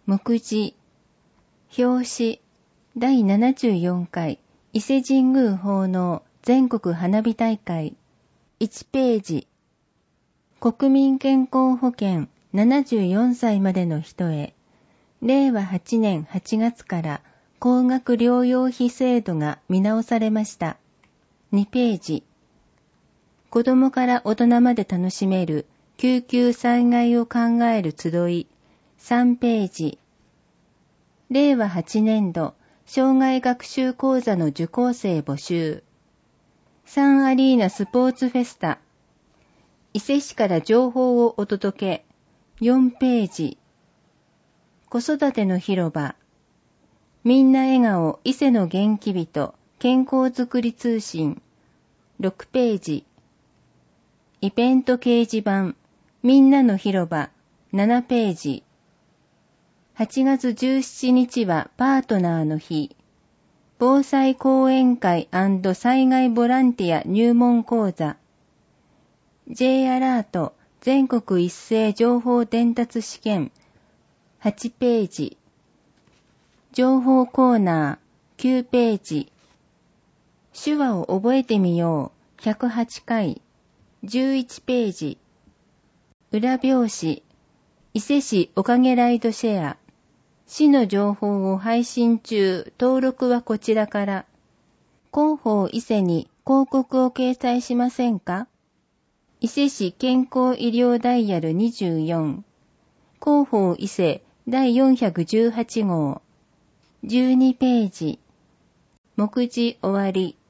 目次表紙第74回伊勢神宮奉納全国花火大会1ページ国民健康保険74歳までの人へ令和8年8月から高額療養費制度が見直されました。2ページ子供から大人まで楽しめる救急災害を考える集い3ページ令和8年度障害学習講座の受講生募集サンアリーナスポーツフェスタ伊勢市から情報をお届け4ページ子育ての広場みんな笑顔伊勢の元気人健康づくり通信6ページイベント掲示板みんなの広場7ページ8月17日はパートナーの日防災講演会&災害ボランティア入門講座 J アラート全国一斉情報伝達試験8ページ情報コーナー9ページ手話を覚えてみよう108回11ページ裏表紙伊勢市おかげライドシェア市の情報を配信中登録はこちらから広報伊勢に広告を掲載しませんか伊勢市健康医療ダイヤル24広報伊勢第418号12ページ目次終わり